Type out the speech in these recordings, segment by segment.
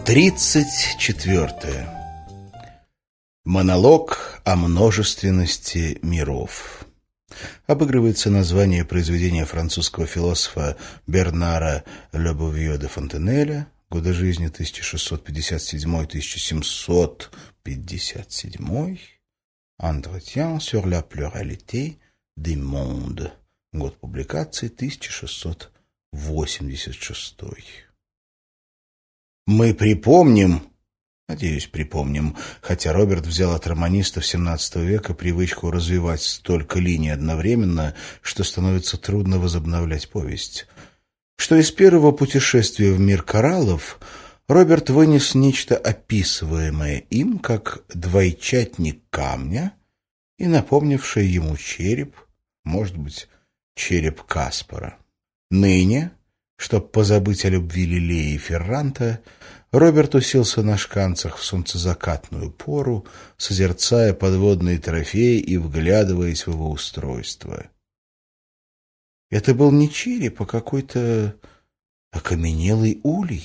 34. Монолог о множественности миров. Обыгрывается название произведения французского философа Бернара Лебовье де Фонтенеля, годы жизни 1657-1757, «Entretien sur la pluralité des mondes», год публикации 1686. Мы припомним, надеюсь, припомним, хотя Роберт взял от романистов XVII века привычку развивать столько линий одновременно, что становится трудно возобновлять повесть, что из первого путешествия в мир кораллов Роберт вынес нечто описываемое им как двойчатник камня и напомнившее ему череп, может быть, череп Каспара. Ныне, чтоб позабыть о любви Лилеи и Ферранта, Роберт уселся на шканцах в солнцезакатную пору, созерцая подводные трофеи и вглядываясь в его устройство. Это был не череп, а какой-то окаменелый улей.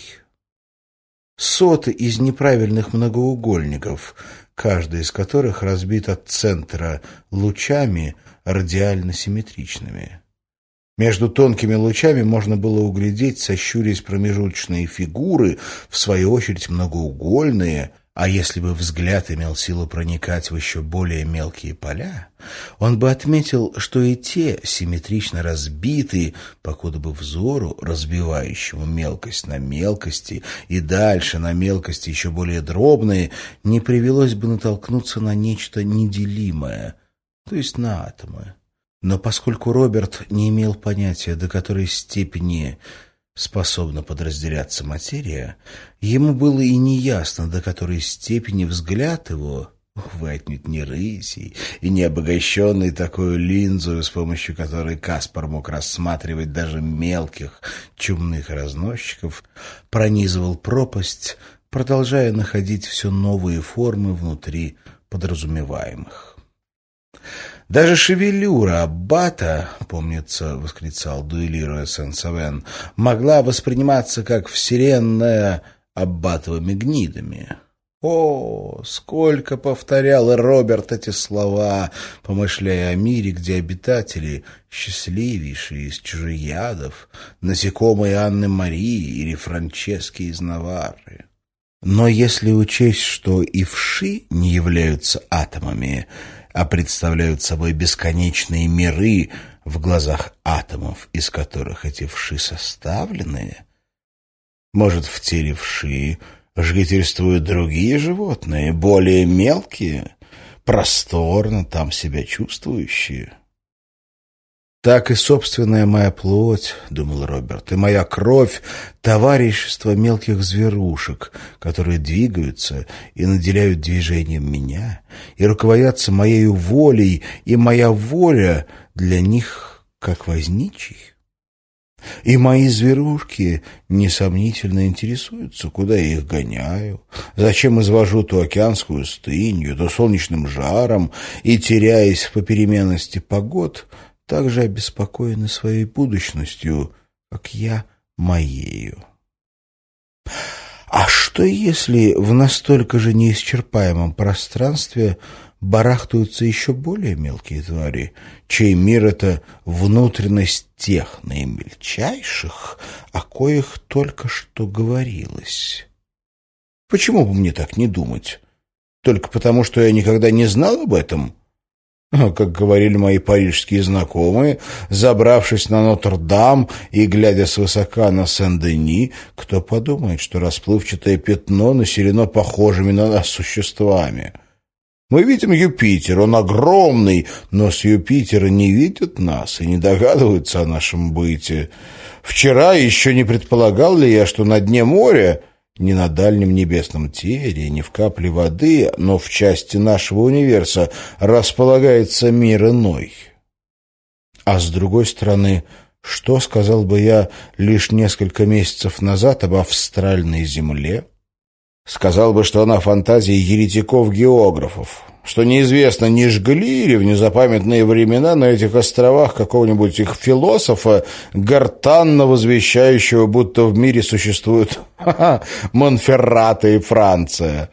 Соты из неправильных многоугольников, каждый из которых разбит от центра лучами радиально симметричными. Между тонкими лучами можно было углядеть, сощурясь, промежуточные фигуры, в свою очередь многоугольные, а если бы взгляд имел силу проникать в еще более мелкие поля, он бы отметил, что и те симметрично разбиты, покуда бы взору, разбивающему мелкость на мелкости и дальше на мелкости еще более дробные, не привелось бы натолкнуться на нечто неделимое, то есть на атомы. Но поскольку Роберт не имел понятия, до какой степени способна подразделяться материя, ему было и неясно, до какой степени взгляд его, увы, отнюдь не рысий и не обогащенный такой линзой, с помощью которой Каспар мог рассматривать даже мелких чумных разносчиков, пронизывал пропасть, продолжая находить все новые формы внутри подразумеваемых. Даже шевелюра аббата, помнится, восклицал, дуэлируя Сен-Савен, могла восприниматься как вселенная аббатовыми гнидами. О, сколько повторял Роберт эти слова, помышляя о мире, где обитатели, счастливейшие из чужеядов, насекомые Анны Марии или Франчески из Наварры. Но если учесть, что и вши не являются атомами, а представляют собой бесконечные миры в глазах атомов, из которых эти вши составлены, может, в теле вши жительствуют другие животные, более мелкие, просторно там себя чувствующие. Так и собственная моя плоть, — думал Роберт, — и моя кровь — товарищество мелких зверушек, которые двигаются и наделяют движением меня, и руководятся моею волей, и моя воля для них как возничий. И мои зверушки несомнительно интересуются, куда я их гоняю, зачем извожу то океанскую стынью, то солнечным жаром, и, теряясь в попеременности погод, также обеспокоены своей будущностью, как я моею. А что, если в настолько же неисчерпаемом пространстве барахтаются еще более мелкие твари, чей мир — это внутренность тех наимельчайших, о коих только что говорилось? Почему бы мне так не думать? Только потому, что я никогда не знал об этом? Как говорили мои парижские знакомые, забравшись на Нотр-Дам и глядя свысока на Сен-Дени, кто подумает, что расплывчатое пятно населено похожими на нас существами? Мы видим Юпитер, он огромный, но с Юпитера не видят нас и не догадываются о нашем быте. Вчера еще не предполагал ли я, что на дне моря, не на дальнем небесном теле, не в капле воды, но в части нашего универса располагается мир иной. А с другой стороны, что сказал бы я лишь несколько месяцев назад об австральной земле? Сказал бы, что она фантазия еретиков-географов, что неизвестно, не жгли ли в незапамятные времена на этих островах какого-нибудь их философа, гортанно возвещающего, будто в мире существуют Монферрата и Франция.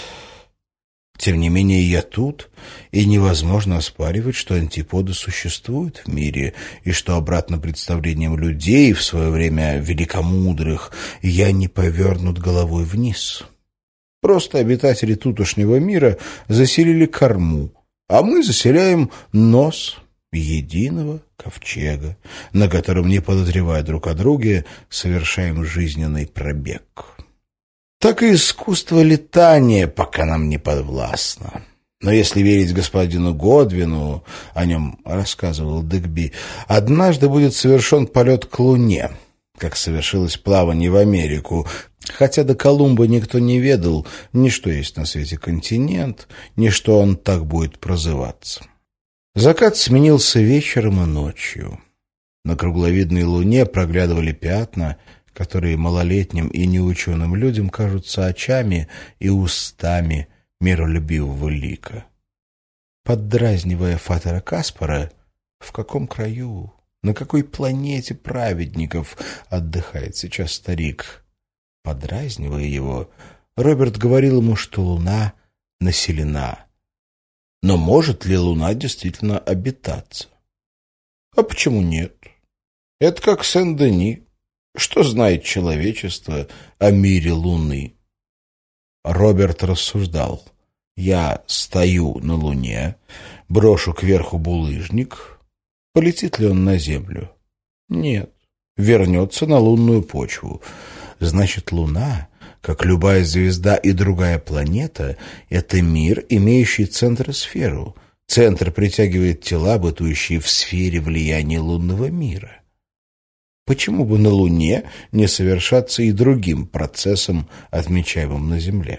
Тем не менее, я тут, и невозможно оспаривать, что антиподы существуют в мире, и что, обратно представлениям людей, в свое время великомудрых, я не повернут головой вниз. Просто обитатели тутошнего мира заселили корму, а мы заселяем нос единого ковчега, на котором, не подозревая друг о друге, совершаем жизненный пробег. Так и искусство летания пока нам не подвластно. Но если верить господину Годвину, о нем рассказывал Дегби, однажды будет совершен полет к Луне, как совершилось плавание в Америку, хотя до Колумба никто не ведал, ни что есть на свете континент, ни что он так будет прозываться. Закат сменился вечером и ночью. На кругловидной луне проглядывали пятна, которые малолетним и неученым людям кажутся очами и устами миролюбивого лика. Поддразнивая Фатера Каспара, в каком краю, на какой планете праведников отдыхает сейчас старик, подразнивая его, Роберт говорил ему, что Луна населена. Но может ли Луна действительно обитаться? А почему нет? Это как Сен-Дени. Что знает человечество о мире Луны? Роберт рассуждал. Я стою на Луне, брошу кверху булыжник. Полетит ли он на Землю? Нет. Вернется на лунную почву. Значит, Луна, как любая звезда и другая планета, это мир, имеющий центр и сферу. Центр притягивает тела, бытующие в сфере влияния лунного мира. Почему бы на Луне не совершаться и другим процессом, отмечаемым на Земле?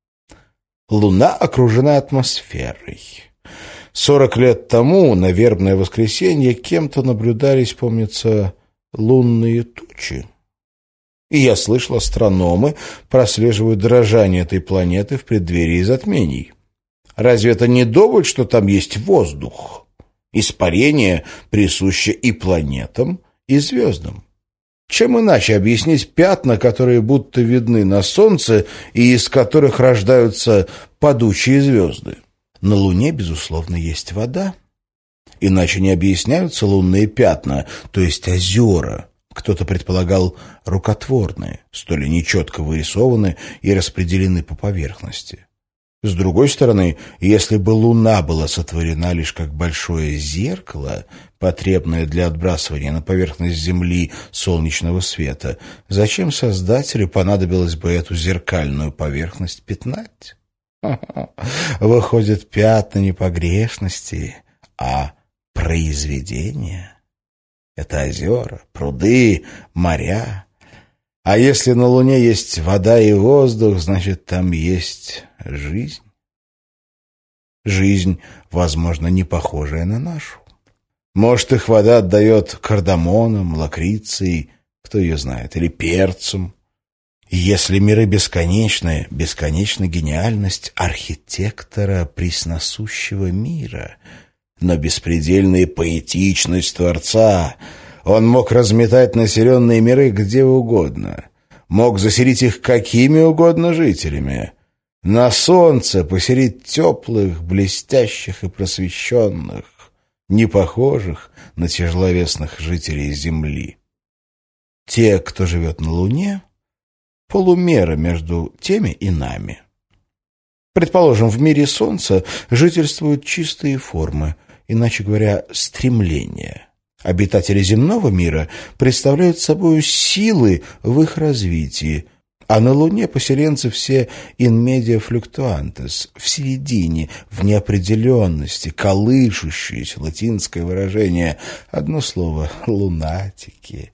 Луна окружена атмосферой. 40 лет тому, на вербное воскресенье, кем-то наблюдались, помнится, лунные тучи. И я слышал, астрономы прослеживают дрожание этой планеты в преддверии затмений. Разве это не довод, что там есть воздух? Испарение присуще и планетам, и звездам. Чем иначе объяснить пятна, которые будто видны на Солнце и из которых рождаются падучие звезды? На Луне, безусловно, есть вода. Иначе не объясняются лунные пятна, то есть озера. Кто-то предполагал рукотворные, столь нечетко вырисованы и распределены по поверхности. С другой стороны, если бы Луна была сотворена лишь как большое зеркало, потребное для отбрасывания на поверхность Земли солнечного света, зачем Создателю понадобилось бы эту зеркальную поверхность пятнать? Выходят, пятна не погрешности, а произведения. Это озера, пруды, моря. А если на Луне есть вода и воздух, значит, там есть жизнь. Жизнь, возможно, не похожая на нашу. Может, их вода отдает кардамоном, лакрицей, кто ее знает, или перцем. Если миры бесконечны, бесконечна гениальность архитектора пресносущего мира, но беспредельная поэтичность Творца. Он мог разметать населенные миры где угодно, мог заселить их какими угодно жителями. На солнце поселить теплых, блестящих и просвещенных, не похожих на тяжеловесных жителей Земли. Те, кто живет на Луне, полумера между теми и нами. Предположим, в мире Солнца жительствуют чистые формы, иначе говоря, стремления. Обитатели земного мира представляют собой силы в их развитии, а на Луне поселенцы все in media fluctuantes, в середине, в неопределенности, колышущиеся, латинское выражение, одно слово — лунатики.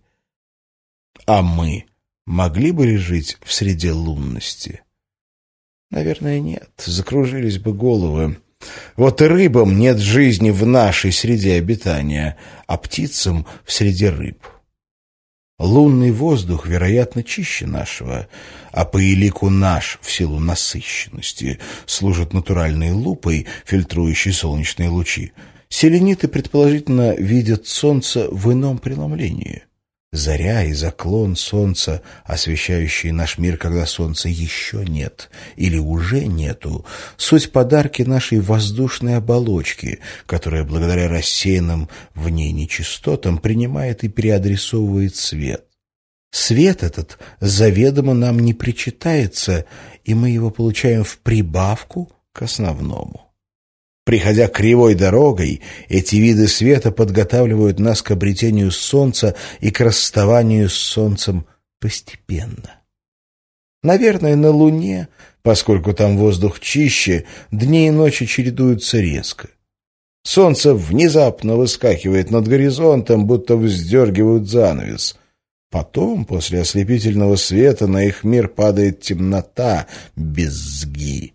А мы могли бы ли жить в среде лунности? Наверное, нет, закружились бы головы. Вот и рыбам нет жизни в нашей среде обитания, а птицам — в среде рыб. Лунный воздух, вероятно, чище нашего, а по элику наш, в силу насыщенности, служит натуральной лупой, фильтрующей солнечные лучи. Селениты, предположительно, видят солнце в ином преломлении. Заря и заклон солнца, освещающие наш мир, когда солнца еще нет или уже нету, суть подарки нашей воздушной оболочки, которая благодаря рассеянным в ней нечистотам принимает и переадресовывает свет. Свет этот заведомо нам не причитается, и мы его получаем в прибавку к основному. Приходя кривой дорогой, эти виды света подготавливают нас к обретению солнца и к расставанию с солнцем постепенно. Наверное, на Луне, поскольку там воздух чище, дни и ночи чередуются резко. Солнце внезапно выскакивает над горизонтом, будто вздергивают занавес. Потом, после ослепительного света, на их мир падает темнота без сги.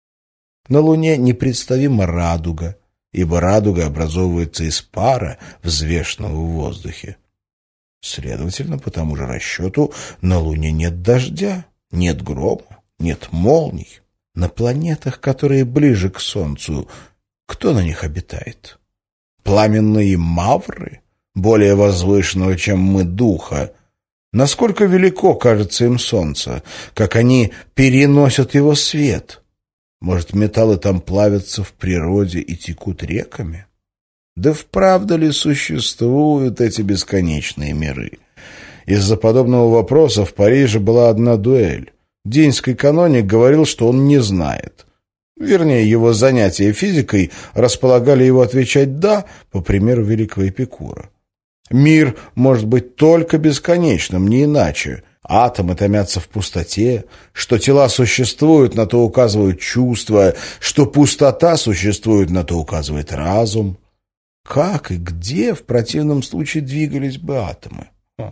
На Луне непредставима радуга, ибо радуга образовывается из пара, взвешенного в воздухе. Следовательно, по тому же расчету, на Луне нет дождя, нет грома, нет молний. На планетах, которые ближе к Солнцу, кто на них обитает? Пламенные мавры, более возвышенного, чем мы, духа. Насколько велико кажется им Солнце, как они переносят его свет? Может, металлы там плавятся в природе и текут реками? Да вправду ли существуют эти бесконечные миры? Из-за подобного вопроса в Париже была одна дуэль. Динский каноник говорил, что он не знает. Вернее, его занятия физикой располагали его отвечать «да», по примеру великого Эпикура. Мир может быть только бесконечным, не иначе. Атомы томятся в пустоте, что тела существуют, на то указывают чувства, что пустота существует, на то указывает разум. Как и где в противном случае двигались бы атомы?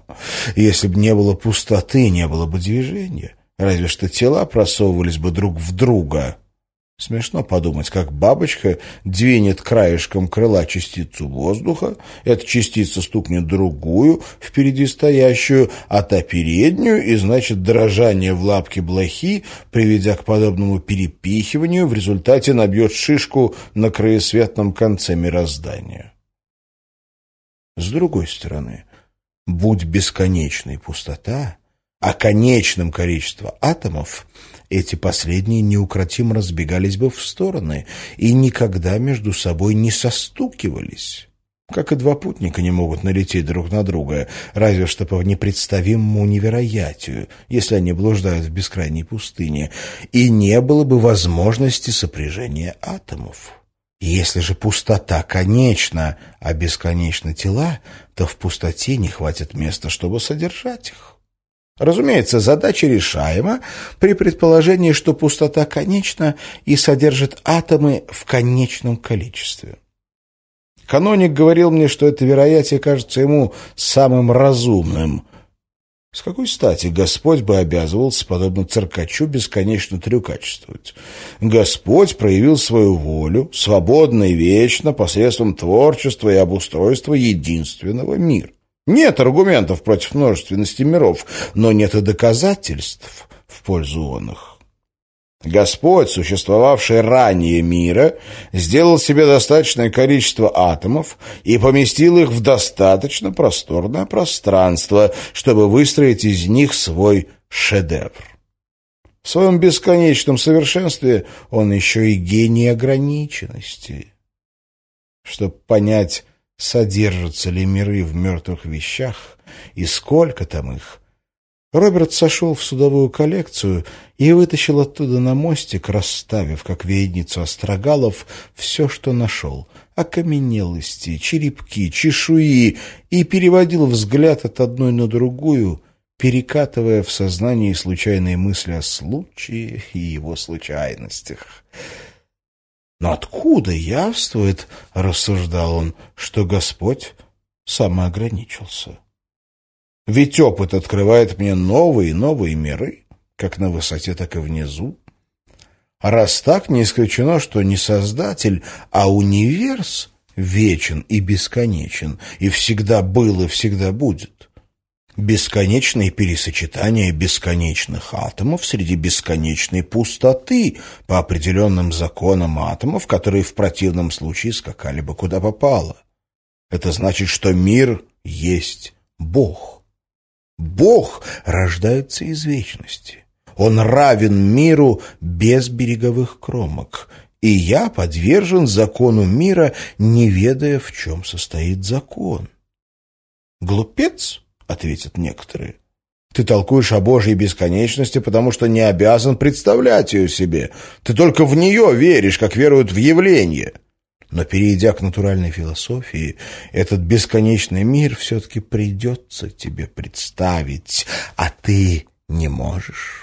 Если бы не было пустоты, не было бы движения. Разве что тела просовывались бы друг в друга. Смешно подумать, как бабочка двинет краешком крыла частицу воздуха, эта частица стукнет другую, впереди стоящую, а та переднюю, и, значит, дрожание в лапке блохи, приведя к подобному перепихиванию, в результате набьет шишку на краесветном конце мироздания. С другой стороны, будь бесконечной пустота, а конечным количество атомов, эти последние неукротимо разбегались бы в стороны и никогда между собой не состукивались. Как и два путника не могут налететь друг на друга, разве что по непредставимому невероятию, если они блуждают в бескрайней пустыне, и не было бы возможности сопряжения атомов. Если же пустота конечна, а бесконечны тела, то в пустоте не хватит места, чтобы содержать их. Разумеется, задача решаема при предположении, что пустота конечна и содержит атомы в конечном количестве. Каноник говорил мне, что это вероятие кажется ему самым разумным. С какой стати Господь бы обязывался, подобно циркачу, бесконечно трюкачествовать? Господь проявил свою волю, свободно и вечно, посредством творчества и обустройства единственного мира. Нет аргументов против множественности миров, но нет и доказательств в пользу оных. Господь, существовавший ранее мира, сделал себе достаточное количество атомов и поместил их в достаточно просторное пространство, чтобы выстроить из них свой шедевр. В своем бесконечном совершенстве он еще и гений ограниченности. Чтобы понять, содержатся ли миры в мертвых вещах и сколько там их, Роберт сошел в судовую коллекцию и вытащил оттуда на мостик, расставив, как вереницу астрогалов, все, что нашел — окаменелости, черепки, чешуи, и переводил взгляд от одной на другую, перекатывая в сознании случайные мысли о случае и его случайностях. «Но откуда явствует, — рассуждал он, — что Господь самоограничился? Ведь опыт открывает мне новые и новые миры, как на высоте, так и внизу. А раз так, не исключено, что не Создатель, а универс вечен и бесконечен, и всегда был, и всегда будет. бесконечные пересочетания бесконечных атомов среди бесконечной пустоты по определенным законам атомов, которые в противном случае скакали бы куда попало. Это значит, что мир есть Бог. Бог рождается из вечности. Он равен миру без береговых кромок. И я подвержен закону мира, не ведая, в чем состоит закон. «Глупец», — ответят некоторые, — «ты толкуешь о Божьей бесконечности, потому что не обязан представлять ее себе. Ты только в нее веришь, как веруют в явление». Но, перейдя к натуральной философии, этот бесконечный мир все-таки придется тебе представить, а ты не можешь.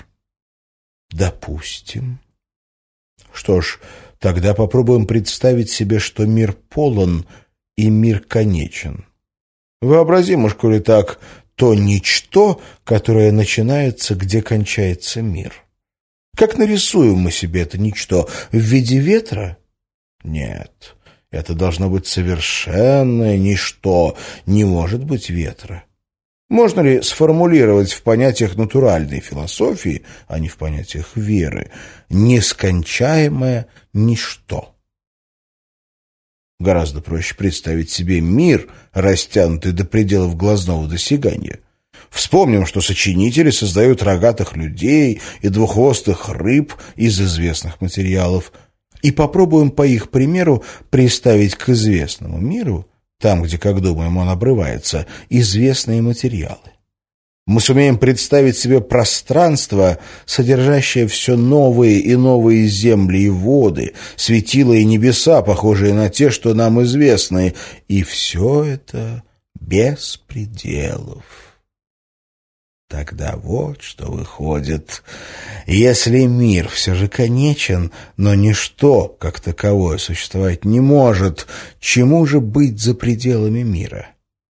Допустим. Что ж, тогда попробуем представить себе, что мир полон и мир конечен. Вообразим уж, коли так, то ничто, которое начинается, где кончается мир. Как нарисуем мы себе это ничто? В виде ветра? Нет, это должно быть совершенное ничто, не может быть ветра. Можно ли сформулировать в понятиях натуральной философии, а не в понятиях веры, нескончаемое ничто? Гораздо проще представить себе мир, растянутый до пределов глазного досягания. Вспомним, что сочинители создают рогатых людей и двуххвостых рыб из известных материалов, и попробуем по их примеру представить к известному миру, там, где, как думаем, он обрывается, известные материалы. Мы сумеем представить себе пространство, содержащее все новые и новые земли и воды, светила и небеса, похожие на те, что нам известны, и все это без пределов. Тогда вот что выходит. Если мир все же конечен, но ничто, как таковое, существовать не может, чему же быть за пределами мира?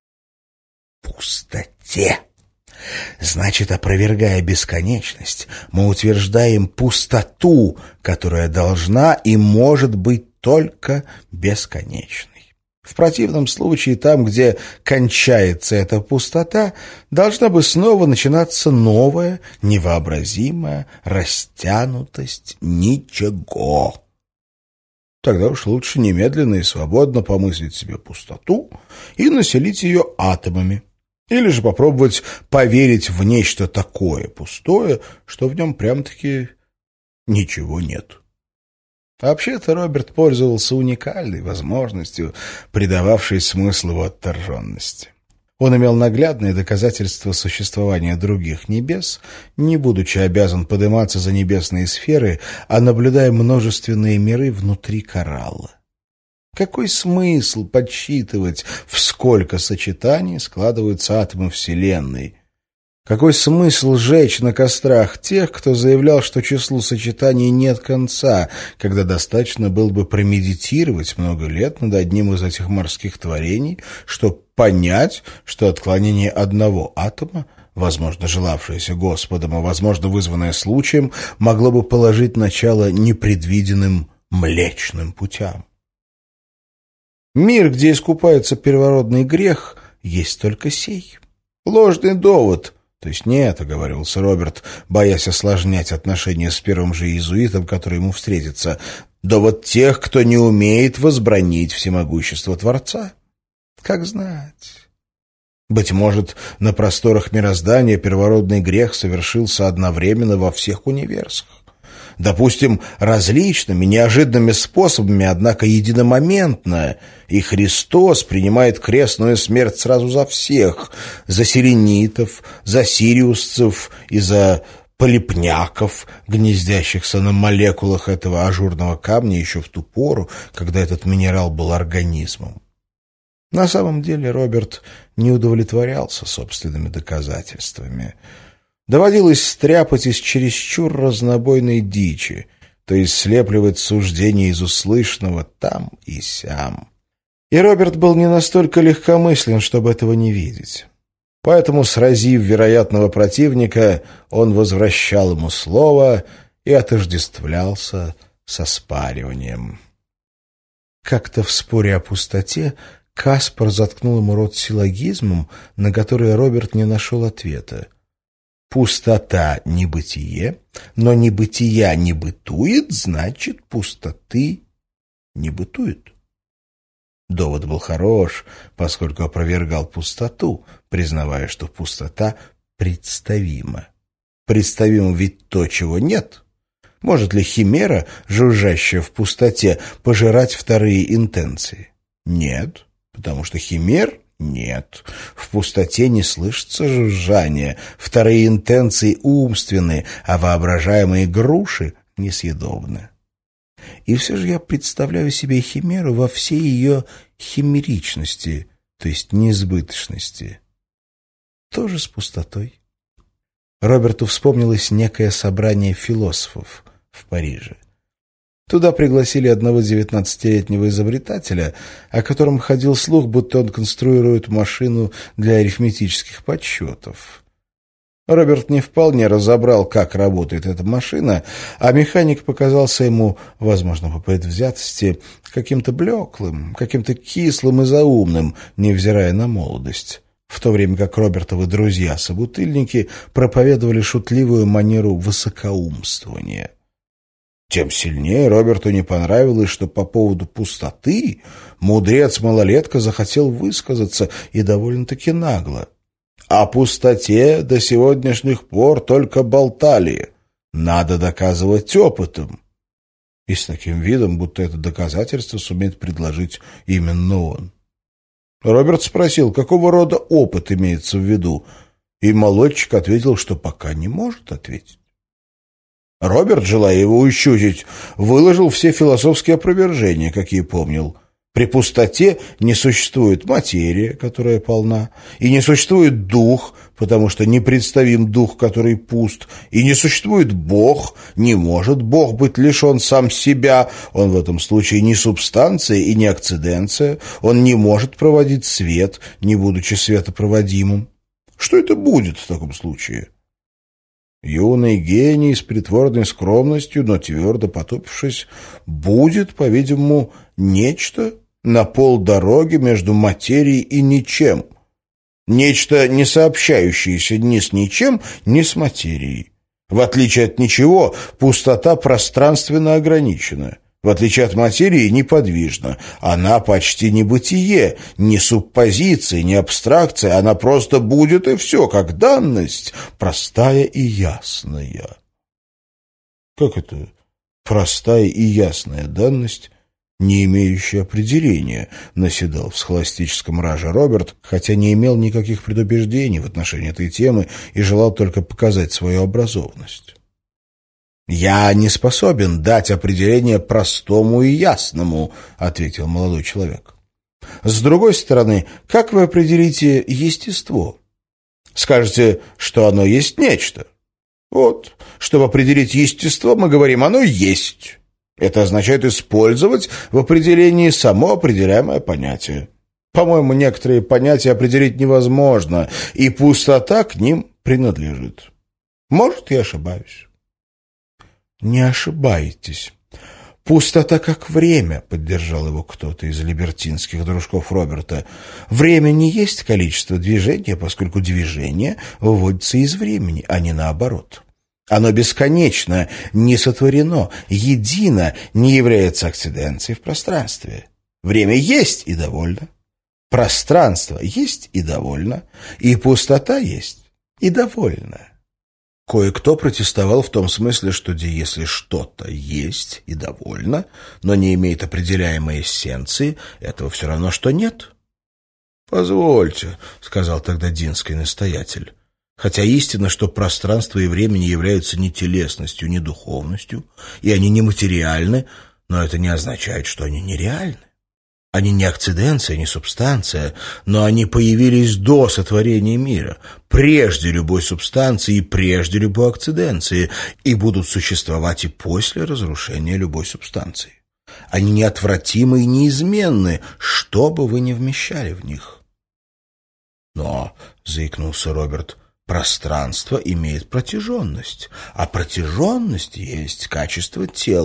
Пустоте. Значит, опровергая бесконечность, мы утверждаем пустоту, которая должна и может быть только бесконечной. В противном случае, там, где кончается эта пустота, должна бы снова начинаться новая, невообразимая растянутость ничего. Тогда уж лучше немедленно и свободно помыслить себе пустоту и населить ее атомами. Или же попробовать поверить в нечто такое пустое, что в нем прям-таки ничего нет. Вообще-то Роберт пользовался уникальной возможностью, придававшей смысл его отторженности. Он имел наглядные доказательства существования других небес, не будучи обязан подниматься за небесные сферы, а наблюдая множественные миры внутри коралла. Какой смысл подсчитывать, в сколько сочетаний складываются атомы Вселенной? Какой смысл жечь на кострах тех, кто заявлял, что числу сочетаний нет конца, когда достаточно было бы промедитировать много лет над одним из этих морских творений, чтобы понять, что отклонение одного атома, возможно, желавшееся Господом, а возможно, вызванное случаем, могло бы положить начало непредвиденным Млечным путям? Мир, где искупается первородный грех, есть только сей. Ложный довод. То есть нет, оговаривался Роберт, боясь осложнять отношения с первым же иезуитом, который ему встретится, довод тех, кто не умеет возбранить всемогущество Творца. Как знать. Быть может, на просторах мироздания первородный грех совершился одновременно во всех универсах. Допустим, различными, неожиданными способами, однако единомоментно, и Христос принимает крестную смерть сразу за всех, за селенитов, за сириусцев и за полипняков, гнездящихся на молекулах этого ажурного камня еще в ту пору, когда этот минерал был организмом. На самом деле Роберт не удовлетворялся собственными доказательствами. Доводилось стряпать из чересчур разнобойной дичи, то есть слепливать суждения из услышанного там и сям. И Роберт был не настолько легкомыслен, чтобы этого не видеть. Поэтому, сразив вероятного противника, он возвращал ему слово и отождествлялся со спариванием. Как-то в споре о пустоте Каспар заткнул ему рот силлогизмом, на который Роберт не нашел ответа. Пустота — небытие, но небытия не бытует, значит, пустоты не бытует. Довод был хорош, поскольку опровергал пустоту, признавая, что пустота представима. Представимо ведь то, чего нет. Может ли химера, жужжащая в пустоте, пожирать вторые интенции? Нет, потому что химер нет. В пустоте не слышится жужжание, вторые интенции умственны, а воображаемые груши несъедобны. И все же я представляю себе химеру во всей ее химеричности, то есть несбыточности. Тоже с пустотой. Роберту вспомнилось некое собрание философов в Париже. Туда пригласили одного 19-летнего изобретателя, о котором ходил слух, будто он конструирует машину для арифметических подсчетов. Роберт не вполне разобрал, как работает эта машина, а механик показался ему, возможно, по предвзятости, каким-то блеклым, каким-то кислым и заумным, невзирая на молодость, в то время как Робертовы друзья-собутыльники проповедовали шутливую манеру высокоумствования. Тем сильнее Роберту не понравилось, что по поводу пустоты мудрец-малолетка захотел высказаться и довольно-таки нагло. О пустоте до сегодняшних пор только болтали. Надо доказывать опытом. И с таким видом, будто это доказательство сумеет предложить именно он. Роберт спросил, какого рода опыт имеется в виду, и молодчик ответил, что пока не может ответить. Роберт, желая его ущучить, выложил все философские опровержения, какие помнил. При пустоте не существует материя, которая полна, и не существует дух, потому что непредставим дух, который пуст, и не существует Бог, не может Бог быть лишен сам себя, он в этом случае не субстанция и не акциденция, он не может проводить свет, не будучи светопроводимым. Что это будет в таком случае? Юный гений с притворной скромностью, но твердо потупившись, будет, по-видимому, нечто на полдороги между материей и ничем. Нечто, не сообщающееся ни с ничем, ни с материей. В отличие от ничего, пустота пространственно ограничена. В отличие от материи, неподвижна. Она почти не бытие, не субпозиция, не абстракция. Она просто будет и все, как данность, простая и ясная. Как это простая и ясная данность, не имеющая определения, наседал в схоластическом раже Роберт, хотя не имел никаких предубеждений в отношении этой темы и желал только показать свою образованность. «Я не способен дать определение простому и ясному», — ответил молодой человек. «С другой стороны, как вы определите естество? Скажете, что оно есть нечто. Вот, чтобы определить естество, мы говорим «оно есть». Это означает использовать в определении само определяемое понятие. По-моему, некоторые понятия определить невозможно, и пустота к ним принадлежит. Может, я ошибаюсь». «Не ошибаетесь. Пустота как время», — поддержал его кто-то из либертинских дружков Роберта. «Время не есть количество движения, поскольку движение выводится из времени, а не наоборот. Оно бесконечно, не сотворено, едино, не является акциденцией в пространстве. Время есть и довольно. Пространство есть и довольно. И пустота есть и довольно». Кое-кто протестовал в том смысле, что если что-то есть и довольно, но не имеет определяемой эссенции, этого все равно, что нет. «Позвольте», — сказал тогда динский настоятель, «хотя истина, что пространство и время не являются ни телесностью, ни духовностью, и они нематериальны, но это не означает, что они нереальны. Они не акциденция, не субстанция, но они появились до сотворения мира, прежде любой субстанции и прежде любой акциденции, и будут существовать и после разрушения любой субстанции. Они неотвратимы и неизменны, что бы вы ни вмещали в них». «Но», — заикнулся Роберт, — «пространство имеет протяженность, а протяженность есть качество тел».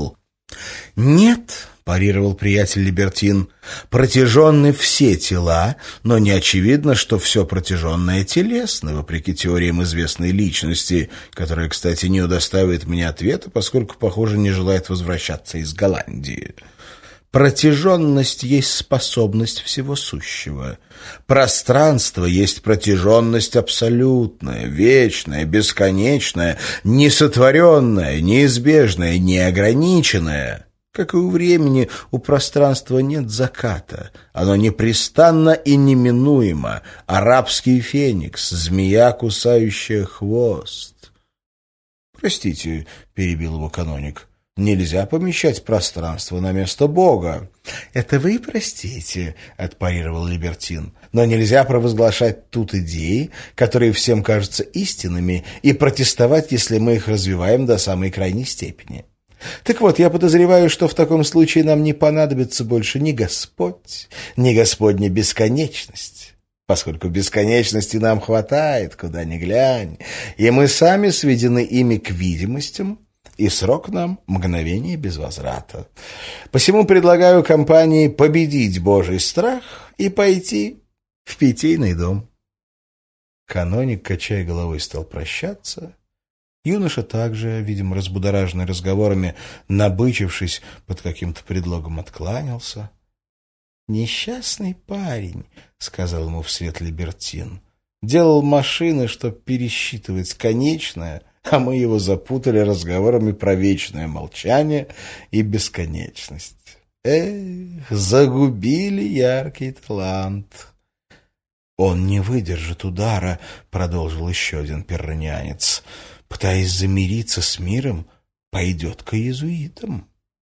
«Нет», — парировал приятель Либертин, — «протяженны все тела, но не очевидно, что все протяженное телесно, вопреки теориям известной личности, которая, кстати, не удостаивает мне ответа, поскольку, похоже, не желает возвращаться из Голландии. Протяженность есть способность всего сущего. Пространство есть протяженность абсолютная, вечная, бесконечная, несотворенная, неизбежная, неограниченная. Как и у времени, у пространства нет заката. Оно непрестанно и неминуемо. Арабский феникс, змея, кусающая хвост. «Простите», — перебил его каноник, — «нельзя помещать пространство на место Бога». «Это вы простите», — отпарировал Либертин, «но нельзя провозглашать тут идеи, которые всем кажутся истинными, и протестовать, если мы их развиваем до самой крайней степени. Так вот, я подозреваю, что в таком случае нам не понадобится больше ни Господь, ни Господня бесконечность, поскольку бесконечности нам хватает, куда ни глянь, и мы сами сведены ими к видимостям, и срок нам — мгновение без возврата. Посему предлагаю компании победить Божий страх и пойти в питейный дом». Каноник, качая головой, стал прощаться. Юноша также, видимо, разбудораженный разговорами, набычившись, под каким-то предлогом откланялся. «Несчастный парень», — сказал ему вслед Либертин, — «делал машины, чтоб пересчитывать конечное, а мы его запутали разговорами про вечное молчание и бесконечность. Эх, загубили яркий талант». «Он не выдержит удара», — продолжил еще один перронянец. «Пытаясь замириться с миром, пойдет к иезуитам».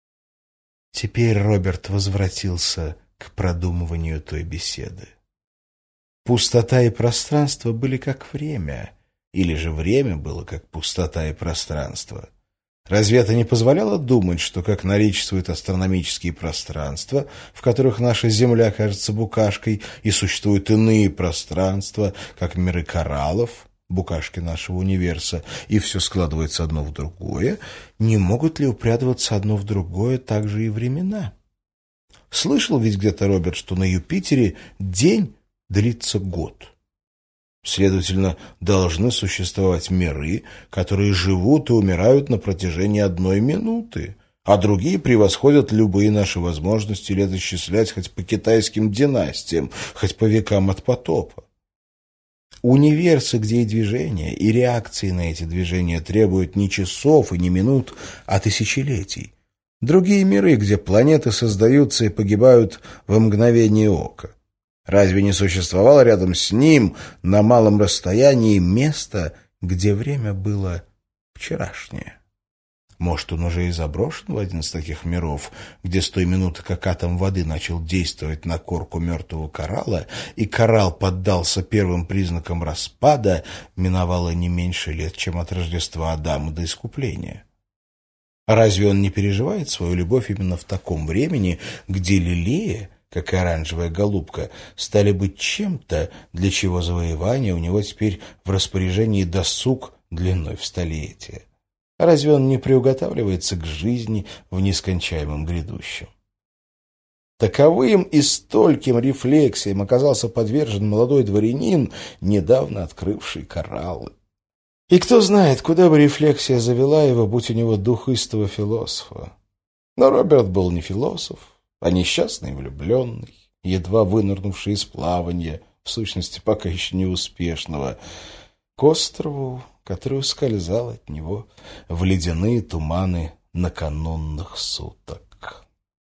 Теперь Роберт возвратился к продумыванию той беседы. Пустота и пространство были как время, или же время было как пустота и пространство. Разве это не позволяло думать, что, как наличествуют астрономические пространства, в которых наша Земля кажется букашкой, и существуют иные пространства, как миры кораллов, букашки нашего универса, и все складывается одно в другое, не могут ли упрятываться одно в другое также и времена? Слышал ведь где-то Роберт, что на Юпитере день длится год. Следовательно, должны существовать миры, которые живут и умирают на протяжении 1 минуты, а другие превосходят любые наши возможности летосчислять хоть по китайским династиям, хоть по векам от потопа. Универсы, где и движения, и реакции на эти движения требуют не часов и не минут, а тысячелетий. Другие миры, где планеты создаются и погибают во мгновение ока. Разве не существовало рядом с ним, на малом расстоянии, место, где время было вчерашнее? Может, он уже и заброшен в один из таких миров, где с той минуты, как атом воды начал действовать на корку мертвого коралла, и коралл поддался первым признакам распада, миновало не меньше лет, чем от Рождества Адама до искупления. А разве он не переживает свою любовь именно в таком времени, где лилея, как и оранжевая голубка, стали быть чем-то, для чего завоевание у него теперь в распоряжении досуг длиной в столетие? Разве он не приуготавливается к жизни в нескончаемом грядущем? Таковым и стольким рефлексиям оказался подвержен молодой дворянин, недавно открывший кораллы. И кто знает, куда бы рефлексия завела его, будь у него дух истого философа. Но Роберт был не философ, а несчастный влюбленный, едва вынырнувший из плавания, в сущности, пока еще не успешного, к острову, который ускользал от него в ледяные туманы наканунных суток.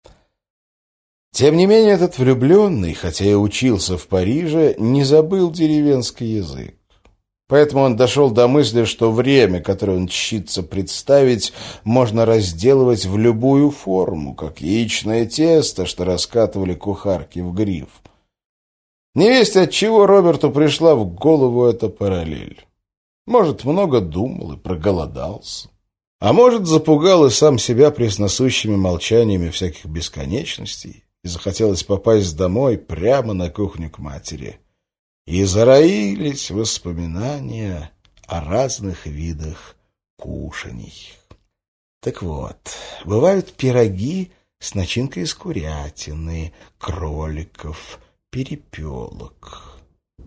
Тем не менее, этот влюбленный, хотя и учился в Париже, не забыл деревенский язык. Поэтому он дошел до мысли, что время, которое он тщится представить, можно разделывать в любую форму, как яичное тесто, что раскатывали кухарки в гриф. Невесть от чего Роберту пришла в голову эта параллель. Может, много думал и проголодался. А может, запугал и сам себя пресносущими молчаниями всяких бесконечностей и захотелось попасть домой прямо на кухню к матери. И зароились воспоминания о разных видах кушаний. Так вот, бывают пироги с начинкой из курятины, кроликов, перепелок.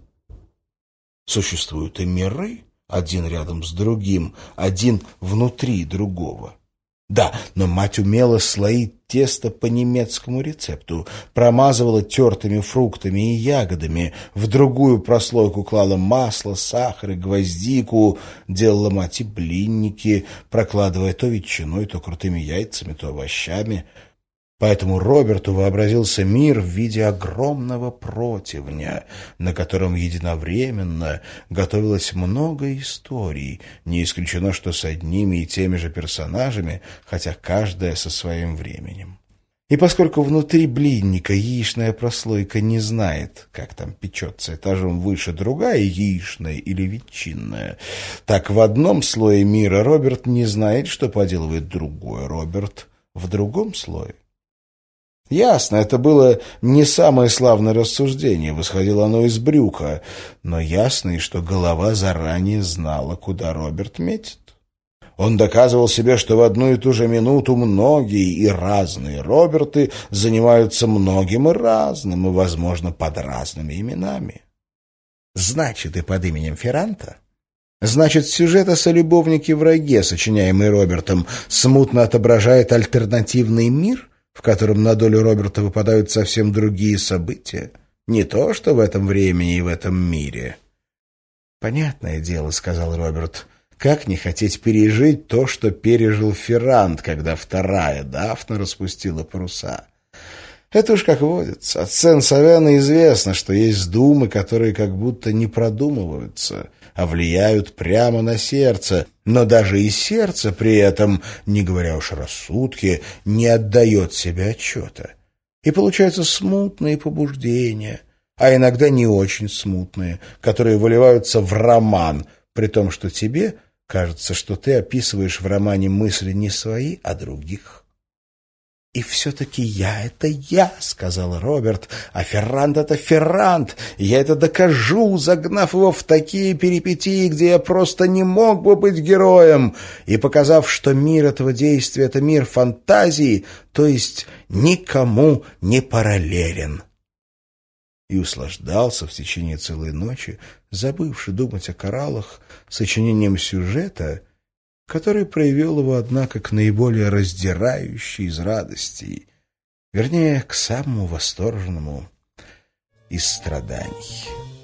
Существуют и миры, один рядом с другим, один внутри другого. Да, но мать умела слоить тесто по немецкому рецепту, промазывала тертыми фруктами и ягодами, в другую прослойку клала масло, сахар и гвоздику, делала мать и блинники, прокладывая то ветчиной, то крутыми яйцами, то овощами. Поэтому Роберту вообразился мир в виде огромного противня, на котором единовременно готовилось много историй, не исключено, что с одними и теми же персонажами, хотя каждая со своим временем. И поскольку внутри блинника яичная прослойка не знает, как там печется этажом выше другая яичная или ветчинная, так в одном слое мира Роберт не знает, что поделывает другой Роберт в другом слое. Ясно, это было не самое славное рассуждение, восходило оно из брюха, но ясно и что голова заранее знала, куда Роберт метит. Он доказывал себе, что в одну и ту же минуту многие и разные Роберты занимаются многим и разным, и, возможно, под разными именами. Значит, и под именем Ферранта? Значит, сюжет о солюбовнике-враге, сочиняемый Робертом, смутно отображает альтернативный мир, в котором на долю Роберта выпадают совсем другие события, не то что в этом времени и в этом мире. «Понятное дело», — сказал Роберт, — «как не хотеть пережить то, что пережил Феррант, когда вторая Дафна распустила паруса? Это уж как водится. От Сен-Савена известно, что есть думы, которые как будто не продумываются, а влияют прямо на сердце, но даже и сердце при этом, не говоря уж о рассудке, не отдает себе отчета. И получаются смутные побуждения, а иногда не очень смутные, которые выливаются в роман, при том, что тебе кажется, что ты описываешь в романе мысли не свои, а других. «И все-таки я — это я», — сказал Роберт, — «а Феррант — это Феррант, и я это докажу, загнав его в такие перипетии, где я просто не мог бы быть героем, и показав, что мир этого действия — это мир фантазии, то есть никому не параллелен». И услаждался в течение целой ночи, забывши думать о кораллах, сочинением сюжета, который проявил его, однако, к наиболее раздирающей из радостей, вернее, к самому восторженному из страданий.